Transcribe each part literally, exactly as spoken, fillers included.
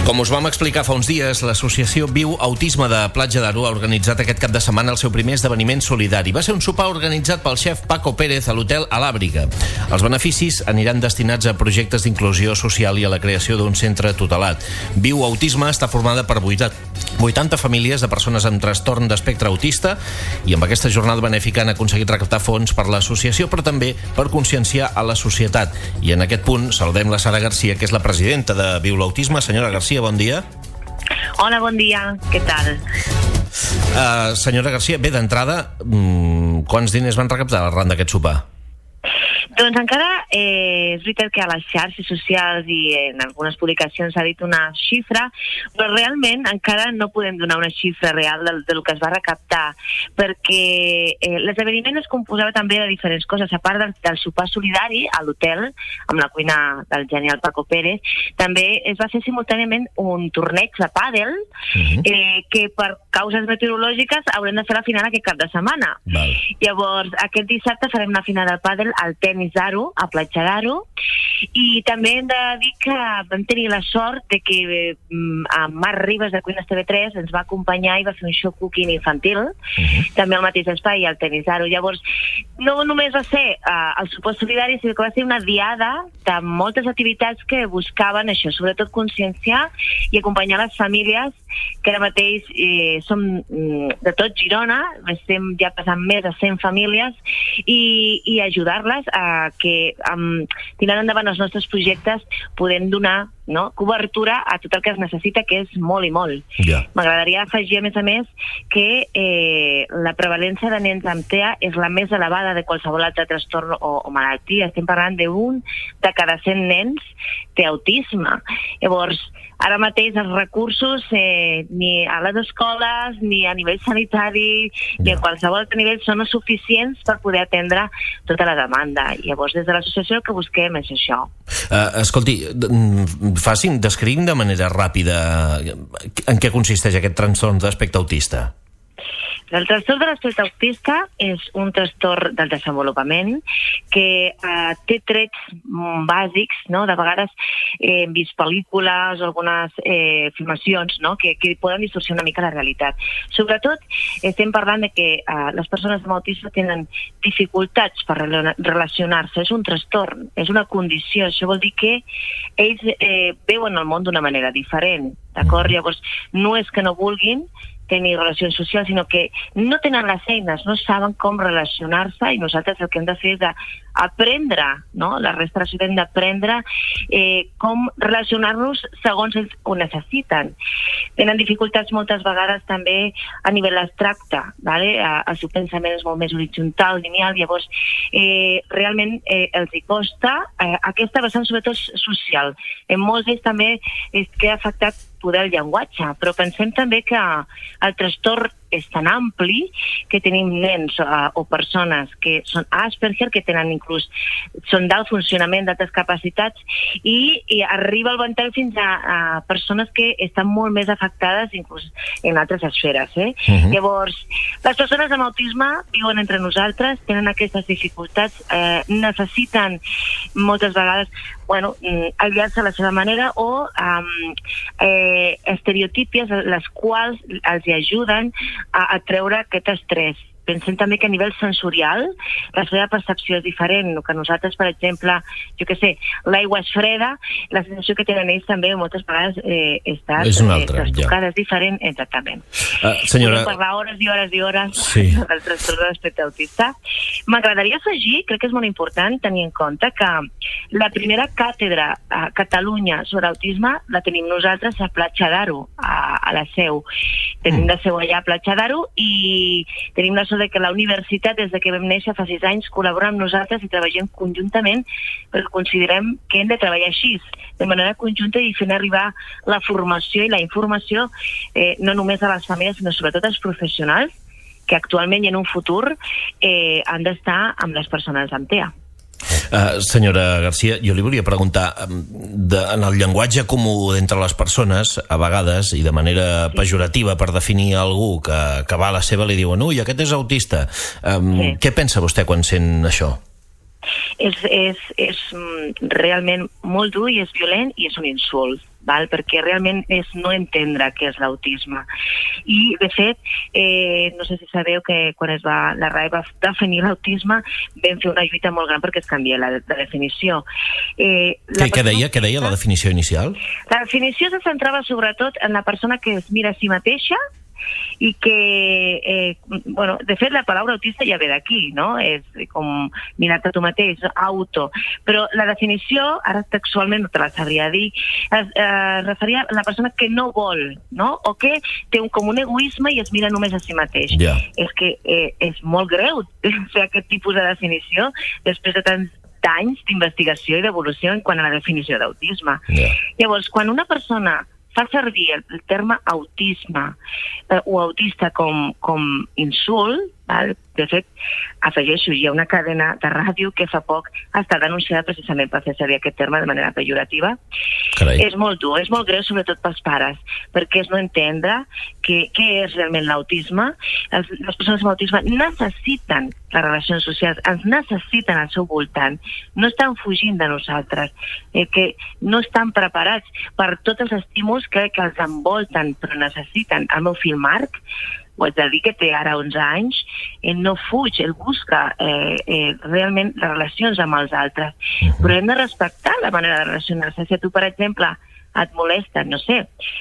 Com us vam explicar fa uns dies, l'associació Viu Autisme de Platja d'Aro ha organitzat aquest cap de setmana el seu primer esdeveniment solidari. Va ser un sopar organitzat pel xef Paco Pérez a l'hotel Alàbriga. Els beneficis aniran destinats a projectes d'inclusió social i a la creació d'un centre tutelat. Viu Autisme està formada per vuitanta famílies de persones amb trastorn d'espectre autista i amb aquesta jornada benèfica han aconseguit recaptar fons per l'associació, però també per conscienciar a la societat. I en aquest punt saludem la Sara Garcia, que és la presidenta de Viu l'Autisme. Senyora Garcia, bon dia. Hola, bon dia. Què tal? Uh, senyora Garcia, bé, d'entrada, mmm, quants diners van recaptar arran d'aquest sopar? Doncs encara eh, és veritat que a les xarxes socials i en algunes publicacions s'ha dit una xifra, però realment encara no podem donar una xifra real del, del que es va recaptar, perquè eh, l'esdeveniment es composava també de diferents coses. A part del, del sopar solidari a l'hotel, amb la cuina del genial Paco Pérez, també es va fer simultàniament un torneig de pàdel, uh-huh. eh, que per causes meteorològiques haurem de fer la final aquest cap de setmana. Val. Llavors, aquest dissabte farem la final del pàdel al tenis D'Aro, a Platja d'Aro, i també hem de dir que vam tenir la sort de que eh, a Marc Ribas de Cuines T V tres ens va acompanyar i va fer un show cooking infantil, uh-huh. també al mateix espai, al tenis D'Aro. Llavors, no només va ser uh, el sopar solidari, sinó que va ser una diada de moltes activitats que buscaven això, sobretot conscienciar i acompanyar les famílies, que ara mateix eh, som mm, de tot Girona, estem ja passant més de cent famílies, i, i ajudar-les a que um, tirant endavant els nostres projectes podem donar, no, cobertura a tot el que es necessita, que és molt i molt. Yeah. M'agradaria afegir, a més a més, que eh, la prevalència de nens amb T E A és la més elevada de qualsevol altre trastorn o, o malaltia. Estem parlant d'un de cada cent nens té autisme. Llavors, ara mateix els recursos eh, ni a les escoles, ni a nivell sanitari, yeah. ni a qualsevol altre nivell són suficients per poder atendre tota la demanda. Llavors, des de l'associació el que busquem és això. Uh, escolti, facin, descriguin de manera ràpida en què consisteix aquest trastorn d'espectre autista. El trastorn de l'espectre autista és un trastorn del desenvolupament que eh, té trets bàsics, no? De vegades eh, hem vist pel·lícules o algunes eh, filmacions, no? que, que poden distorsionar una mica la realitat. Sobretot estem parlant de que eh, les persones amb autisme tenen dificultats per relacionar-se. És un trastorn, és una condició. Això vol dir que ells eh, veuen el món d'una manera diferent, d'acord? Llavors, no és que no vulguin tenir relacions socials, sinó que no tenen les eines, no saben com relacionar-se, i nosaltres el que hem de fer és aprendre, no? La resta de la ciutat hem d'aprendre eh, com relacionar-nos segons ells ho necessiten. Tenen dificultats moltes vegades també a nivell abstracte, ¿vale? El seu pensament és molt més horitzontal, lineal, llavors eh, realment eh, els hi costa eh, aquesta vessant sobretot social. En molts d'ells també es queda afectat poder el llenguatge, però pensem també que el trastorn és tan ampli que tenim nens uh, o persones que són Asperger, que tenen inclús, són d'alt funcionament, d'altres capacitats, i, i arriba el ventall fins a, a persones que estan molt més afectades inclús en altres esferes. Eh? Uh-huh. Llavors, les persones amb autisme viuen entre nosaltres, tenen aquestes dificultats, eh, necessiten moltes vegades bueno, aïllar-se a la seva manera o um, eh, estereotípies les quals els ajuden a, a treure aquest estrès. Pensem també que a nivell sensorial la seva percepció és diferent, que nosaltres, per exemple, jo què sé, l'aigua és freda, la sensació que tenen ells també moltes vegades eh, està és una altra, eh, ja. És diferent, exactament. Uh, senyora... Podem parlar hores i hores i hores sí. del trastorn de l'espectre autista. M'agradaria afegir, crec que és molt important tenir en compte que la primera càtedra a Catalunya sobre autisme la tenim nosaltres a Platja d'Aro, a, a la Seu. Tenim mm. la seu allà a Platja d'Aro i tenim la de que la universitat, des de que vam néixer fa sis anys, col·labora amb nosaltres i treballem conjuntament perquè considerem que hem de treballar així, de manera conjunta i fent arribar la formació i la informació eh, no només a les famílies, sinó sobretot als professionals que actualment i en un futur eh, han d'estar amb les persones amb T E A. Uh, senyora Garcia, jo li volia preguntar de, en el llenguatge comú entre les persones, a vegades i de manera sí. pejorativa, per definir algú que, que va a la seva, li diuen ui, aquest és autista. Um, sí. Què pensa vostè quan sent això? És, és, és realment molt dur i és violent i és un insult. val? Perquè realment és no entendre què és l'autisme. I, de fet, eh, no sé si sabeu que quan es va, la R A E va definir l'autisme, vam fer una lluita molt gran perquè es canvia la, la definició. Eh, la què, què deia? Què deia la definició inicial? La definició se centrava sobretot en la persona que es mira a si mateixa i que, eh, bueno, de fet la paraula autista ja ve d'aquí, no? És com mirar-te a tu mateix, auto. Però la definició, ara textualment no te la sabria dir, es eh, referia a la persona que no vol, no? O que té un, com un egoisme i es mira només a si mateix. Yeah. És que eh, és molt greu fer aquest tipus de definició després de tants d'anys d'investigació i d'evolució en quant a la definició d'autisme. Yeah. Llavors, quan una persona fa servir el, el terme autisme eh, o autista com, com insult, val? De fet, afegeixo, hi ha una cadena de ràdio que fa poc ha estat denunciada precisament per fer servir aquest terme de manera pejorativa. Carai. És molt dur, és molt greu, sobretot pels pares, perquè és no entendre què és realment l'autisme. Les, les persones amb autisme necessiten les relacions socials, ens necessiten al seu voltant, no estan fugint de nosaltres, eh, que no estan preparats per tots els estímuls que, que els envolten, però necessiten. El meu fill Marc, ho haig de dir que té ara onze anys, ell no fuig, ell busca eh, eh, realment les relacions amb els altres. Uh-huh. Però hem de respectar la manera de relacionar-se. Si a tu, per exemple, et molesta, no sé,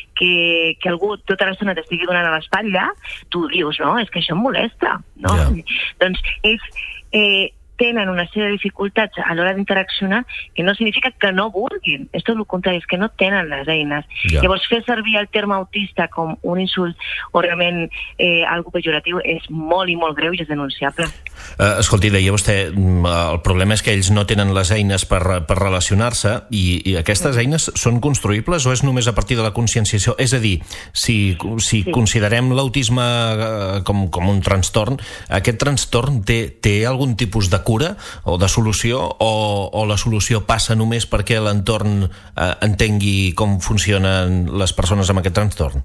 que, que algú tota l'estona t'estigui donant a l'espatlla, tu dius, no, és que això em molesta, no? Yeah. Doncs ells eh, tenen una sèrie de dificultats a l'hora d'interaccionar que no significa que no vulguin, és tot el contrari, és que no tenen les eines. Yeah. Llavors, fer servir el terme autista com un insult o realment eh, algo pejoratiu és molt i molt greu i és denunciable. Uh, escolti, deia vostè, el problema és que ells no tenen les eines per, per relacionar-se i, i aquestes eines són construïbles o és només a partir de la conscienciació? És a dir, si, si sí. considerem l'autisme uh, com, com un trastorn, aquest trastorn té, té algun tipus de cura o de solució o, o la solució passa només perquè l'entorn eh, entengui com funcionen les persones amb aquest trastorn?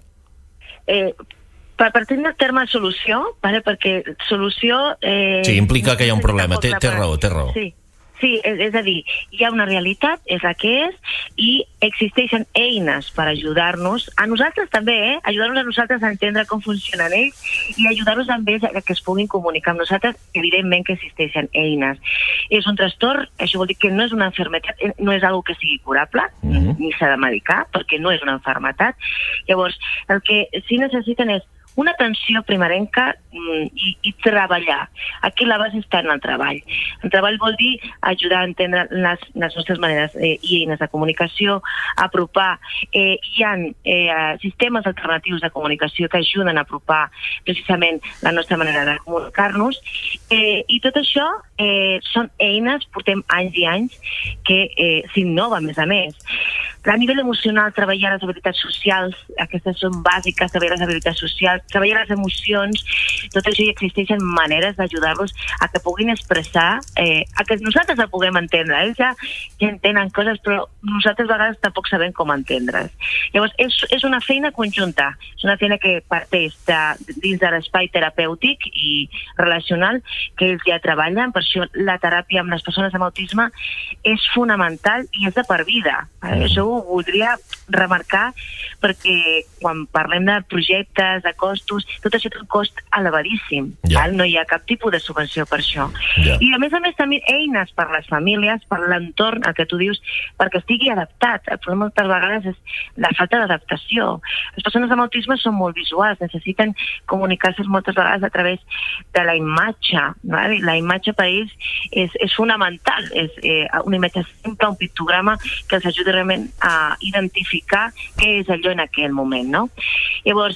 Eh, per partir del terme solució, vale? Perquè solució... Eh, sí, implica que hi ha un problema, té, té raó, té raó. Sí. Sí, és, és a dir, hi ha una realitat, és la que és, i existeixen eines per ajudar-nos, a nosaltres també, eh? ajudar-nos a nosaltres a entendre com funcionen ells i ajudar-nos amb ells a que es puguin comunicar amb nosaltres, evidentment que existeixen eines. És un trastorn, això vol dir que no és una malaltia, no és una que sigui curable, uh-huh. ni s'ha de medicar, perquè no és una malaltia. Llavors, el que sí necessiten és una atenció primerenca i, i treballar. Aquí la base està en el treball. El treball vol dir ajudar a entendre les, les nostres maneres eh, i eines de comunicació, apropar. Eh, hi ha eh, sistemes alternatius de comunicació que ajuden a apropar precisament la nostra manera de comunicar-nos eh, i tot això eh, són eines, portem anys i anys, que eh, s'innova a més a més. A nivell emocional, treballar les habilitats socials, aquestes són bàsiques, treballar les habilitats socials, treballar les emocions, tot això hi existeixen maneres d'ajudar-los a que puguin expressar, eh, a que nosaltres la puguem entendre. Ells ja, ja entenen coses, però nosaltres a vegades tampoc sabem com entendre's. Llavors, és, és una feina conjunta, és una feina que parteix de, dins de l'espai terapèutic i relacional que ells ja treballen, per això la teràpia amb les persones amb autisme és fonamental i és de per vida. Eh? Això ho voldria remarcar perquè quan parlem de projectes, de costos, tot això té un cost elevadíssim. Yeah. No hi ha cap tipus de subvenció per això. Yeah. I a més a més també eines per les famílies, per l'entorn, el que tu dius, perquè estigui adaptat. El problema moltes vegades és la falta d'adaptació. Les persones amb autisme són molt visuals, necessiten comunicar-se moltes vegades a través de la imatge. Vale? La imatge per ells és, és fonamental. És eh, una imatge simple, un pictograma que els ajudi realment a identificar què és allò en aquell moment, no? Llavors,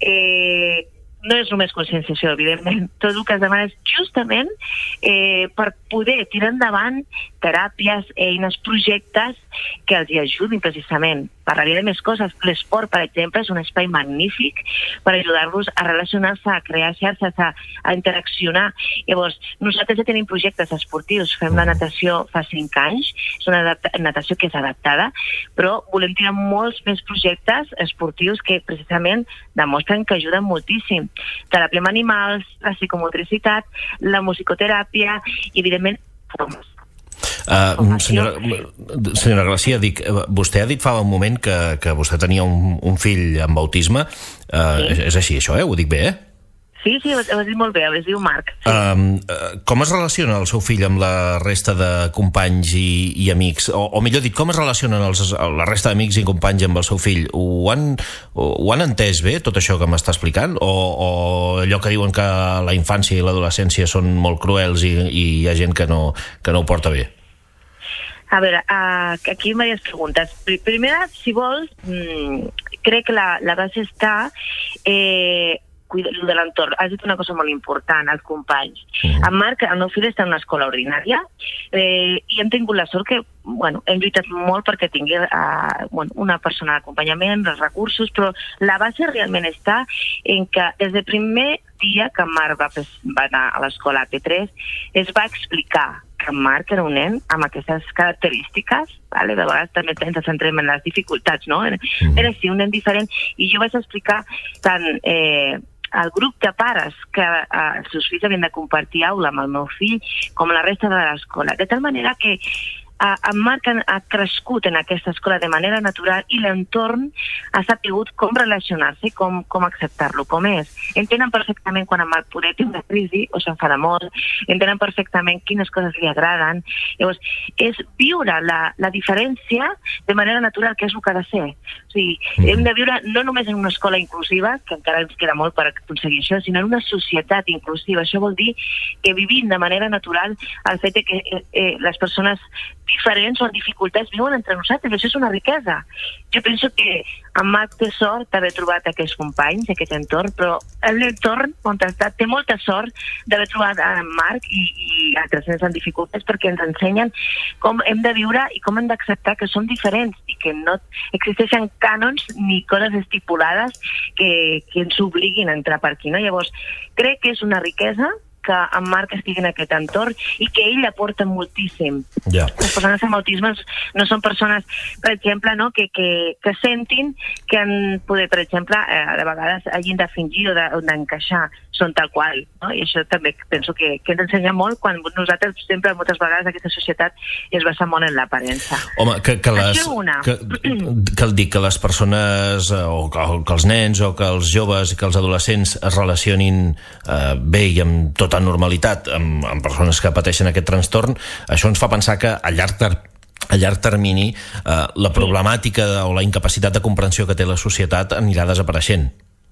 eh, no és només conscienciació, evidentment. Tot el que es demana és justament eh, per poder tirar endavant teràpies, eines, projectes que els hi ajudin precisament. Parlaria de més coses. L'esport, per exemple, és un espai magnífic per ajudar-los a relacionar-se, a crear xarxes, a, a interaccionar. Llavors, nosaltres ja tenim projectes esportius. Fem la natació fa cinc anys. És una natació que és adaptada, però volem tirar molts més projectes esportius que precisament demostren que ajuden moltíssim. Teràpia amb animals, la psicomotricitat, la musicoteràpia i, evidentment, formes. Uh, senyora, senyora Garcia, dic, vostè ha dit fa un moment que, que vostè tenia un, un fill amb autisme. Uh, sí. és, és així, això, eh? Ho dic bé, eh? Sí, sí, ho has dit molt bé, es diu Marc. Sí. Um, uh, com es relaciona el seu fill amb la resta de companys i, i amics? O, o millor dit, com es relacionen els, la resta d'amics i companys amb el seu fill? Ho han, ho han entès bé, tot això que m'està explicant? O, o allò que diuen que la infància i l'adolescència són molt cruels i, i hi ha gent que no, que no ho porta bé? A veure, uh, aquí hi ha diverses preguntes. Primera, si vols, mmm, crec que la, la base està... Eh, de l'entorn. Has dit una cosa molt important, els companys. Uh-huh. En Marc, el meu fill està en una escola ordinària eh, i hem tingut la sort que, bueno, hem lluitat molt perquè tingui eh, bueno, una persona d'acompanyament, els recursos, però la base realment està en que des del primer dia que en Marc va, va anar a l'escola P tres es va explicar que en Marc era un nen amb aquestes característiques, vale? De vegades també ens centrem en les dificultats, no? Era, era així, un nen diferent, i jo vaig explicar tant eh, el grup de pares que eh, els seus fills havien de compartir aula amb el meu fill com la resta de l'escola, de tal manera que Uh, en Marc ha crescut en aquesta escola de manera natural i l'entorn ha sabut com relacionar-se i com, com acceptar-lo com és. Entenen perfectament quan en Marc poder té una crisi o s'enfada molt, entenen perfectament quines coses li agraden. Llavors, és viure la, la diferència de manera natural, que és el que ha de ser. O sigui, hem de viure no només en una escola inclusiva, que encara ens queda molt per aconseguir això, sinó en una societat inclusiva. Això vol dir que vivim de manera natural el fet que eh, eh, les persones diferents o amb dificultats viuen entre nosaltres. Això és una riquesa. Jo penso que en Marc té sort d'haver trobat aquests companys, aquest entorn, però l'entorn on ha estat té molta sort d'haver trobat en Marc i, i altres nens amb dificultats, perquè ens ensenyen com hem de viure i com hem d'acceptar que som diferents i que no existeixen cànons ni coses estipulades que, que ens obliguin a entrar per aquí, no? Llavors, crec que és una riquesa que en Marc estigui en aquest entorn i que ell aporta moltíssim. Yeah. Les persones amb autisme no són persones, per exemple, no, que, que, que sentin que han poder, per exemple, eh, de vegades hagin de fingir o d'encaixar, de, són tal qual, no? I això també penso que, que ens ensenya molt quan nosaltres sempre, moltes vegades, aquesta societat es basa molt en l'aparença. Home, que, que les... Que, que el dic que les persones, o que, que els nens, o que els joves, que els adolescents es relacionin eh, bé i amb tot tota normalitat amb, amb persones que pateixen aquest trastorn, això ens fa pensar que a llarg termini a llarg termini eh, la problemàtica o la incapacitat de comprensió que té la societat anirà desapareixent.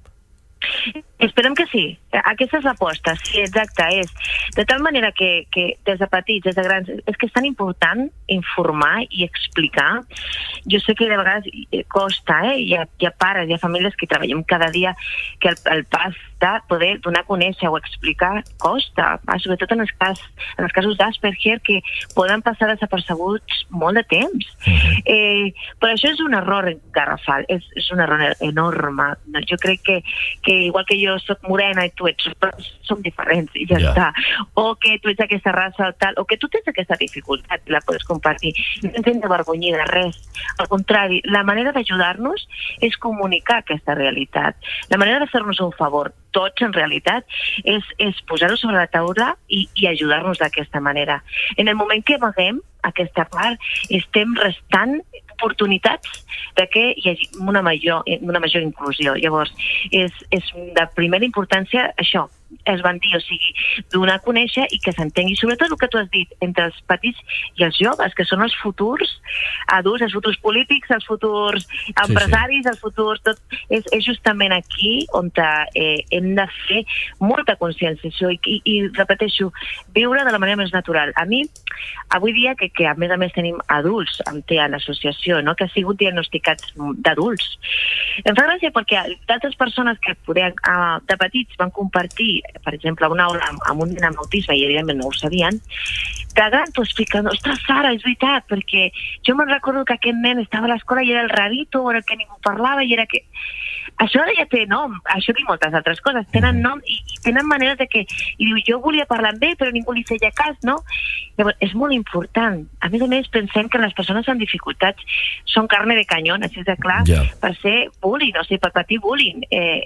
Esperem que sí. Aquesta és l'aposta. Sí, exacte. És de tal manera que, que des de petits, des de grans, és que és tan important informar i explicar. Jo sé que de vegades costa, eh? Hi ha, hi ha pares, hi ha famílies que treballem cada dia que el, el pas de poder donar a conèixer o explicar costa, sobretot en els, cas, en els casos d'Asperger, que poden passar desapercebuts molt de temps. Uh-huh. Eh, però això és un error garrafal, és, és un error enorme. Jo crec que, que igual que jo soc morena i tu ets, som diferents i ja yeah. està. O que tu ets aquesta raça o tal, o que tu tens aquesta dificultat i la pots compartir. No ens hem de vergonyir de res. Al contrari, la manera d'ajudar-nos és comunicar aquesta realitat. La manera de fer-nos un favor tots, en realitat, és, és posar-ho sobre la taula i, i ajudar-nos d'aquesta manera. En el moment que amaguem aquesta part, estem restant oportunitats de que hi hagi una major, una major inclusió. Llavors, és, és de primera importància això, es van dir, o sigui, donar a conèixer i que s'entengui, sobretot el que tu has dit, entre els petits i els joves, que són els futurs adults, els futurs polítics, els futurs empresaris, sí, sí. els futurs... Tot, és, és justament aquí on eh, hem de fer molta conscienciació i, i, i, repeteixo, viure de la manera més natural. A mi, avui dia, que, que a més a més tenim adults amb T E A en l'associació, no? Que ha sigut diagnosticats d'adults. Em fa gràcia perquè d'altres persones que poder, uh, de petits van compartir, per exemple, una aula amb, amb un nen amb autisme i evidentment no ho sabien, de gran t'ho expliquen, ostres, Sara, és veritat, perquè jo me'n recordo que aquest nen estava a l'escola i era el rarito, era el que ningú parlava i era que... Això ja té nom, això i moltes altres coses, tenen nom i, i tenen maneres de que... I diu, jo volia parlar amb ell, però ningú li feia cas, no? Llavors, és molt important. A més a més, pensem que les persones amb dificultats són carne de canyón, així de clar, yeah. per ser bullying, o sigui, per patir bullying. Eh, és que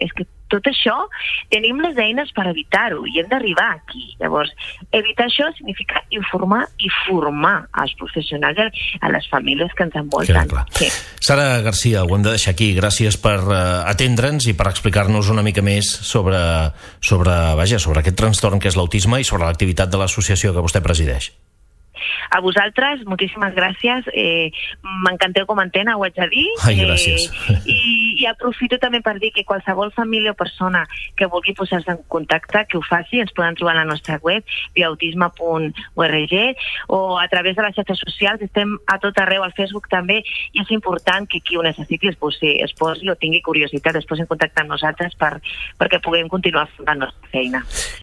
tot això tenim les eines per evitar-ho i hem d'arribar aquí. Llavors, evitar això significa informar i formar als professionals i a les famílies que ens envolten. Clar, clar. Sí. Sara Garcia, ho hem de deixar aquí. Gràcies per uh, atendre'ns i per explicar-nos una mica més sobre, sobre, vaja, sobre aquest trastorn que és l'autisme i sobre l'activitat de l'associació que vostè presideix. A vosaltres, moltíssimes gràcies. Eh, M'encanteu com a antena, ho haig de dir. Ai, gràcies. Eh, i, I aprofito també per dir que qualsevol família o persona que vulgui posar-se en contacte, que ho faci, ens poden trobar a la nostra web, biautisme punt org, o a través de les xarxes socials. Estem a tot arreu, al Facebook també, i és important que qui ho necessiti es posi, es posi o tingui curiositat, es posi en contacte amb nosaltres per, perquè puguem continuar fent la nostra feina.